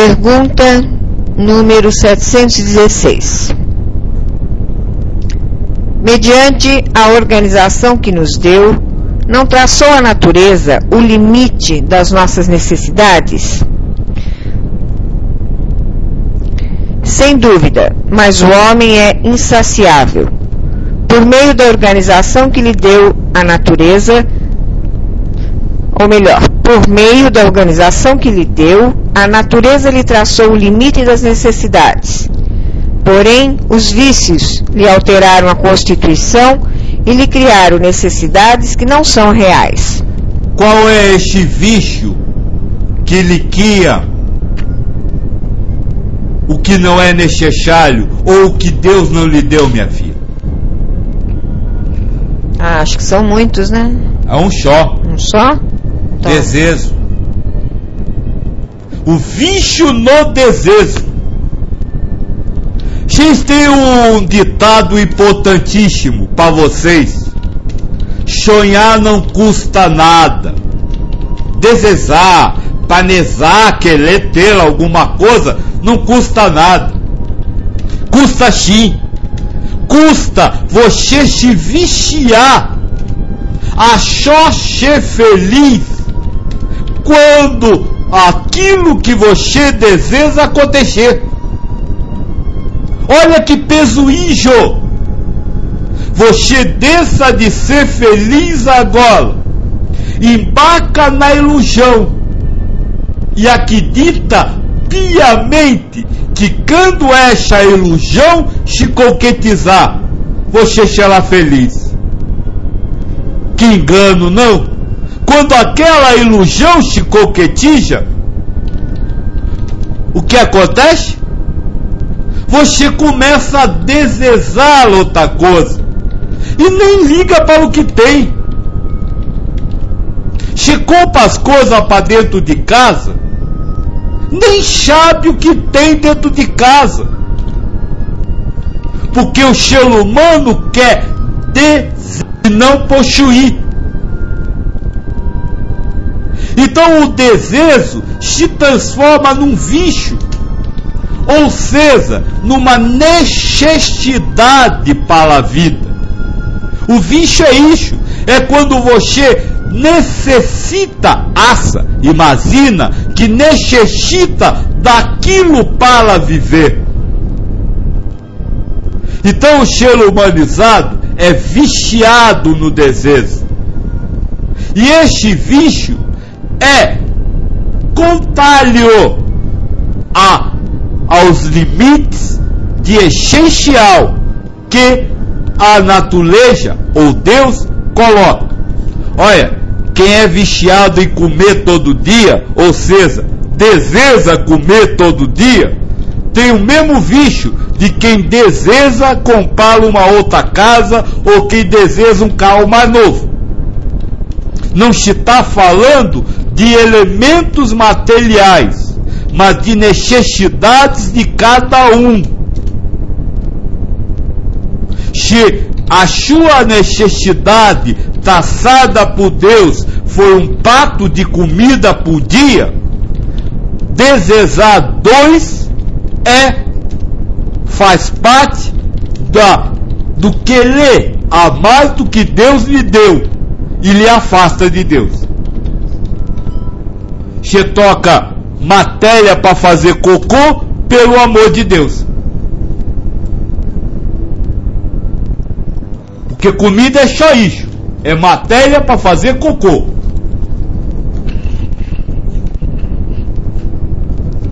Pergunta número 716. Mediante a organização que nos deu, não traçou a natureza o limite das nossas necessidades? Sem dúvida, mas o homem é insaciável. Por meio da organização que lhe deu a natureza, ou melhor, por meio da organização que lhe deu, a natureza lhe traçou o limite das necessidades. Porém, os vícios lhe alteraram a constituição e lhe criaram necessidades que não são reais. Qual é este vício que lhe cria o que não é necessário ou o que Deus não lhe deu, minha filha? Acho que são muitos, né? É um só. Um só? Então. Desejo. O vício no desejo. Gente, tem um ditado importantíssimo para vocês. Sonhar não custa nada. Desejar, planejar, querer ter alguma coisa, não custa nada. Custa sim. Custa você se viciar a só ser feliz quando aquilo que você deseja acontecer. Olha que peso ijo. Você deixa de ser feliz agora, embarca na ilusão e acredita piamente que quando essa ilusão se concretizar, você será feliz. Que engano, não? Quando aquela ilusão se concretiza, o que acontece? Você começa a desejar outra coisa e nem liga para o que tem. Se compra as coisas para dentro de casa, nem sabe o que tem dentro de casa, porque o ser humano quer desejar e não possuir. Então o desejo se transforma num vício, ou seja, numa necessidade para a vida. O vício é isso, é quando você necessita, imagina que necessita daquilo para viver. Então o ser humanizado é viciado no desejo. E este vício é contrário aos limites de essencial que a natureza ou Deus coloca. Olha, quem é viciado em comer todo dia, ou seja, deseja comer todo dia, tem o mesmo vício de quem deseja comprar uma outra casa ou quem deseja um carro mais novo. Não se está falando de elementos materiais, mas de necessidades de cada um. Se a sua necessidade traçada por Deus foi um prato de comida por dia, desejar 2 faz parte do querer a mais do que Deus lhe deu e lhe afasta de Deus. Você toca matéria para fazer cocô pelo amor de Deus. Porque comida é só isso, é matéria para fazer cocô.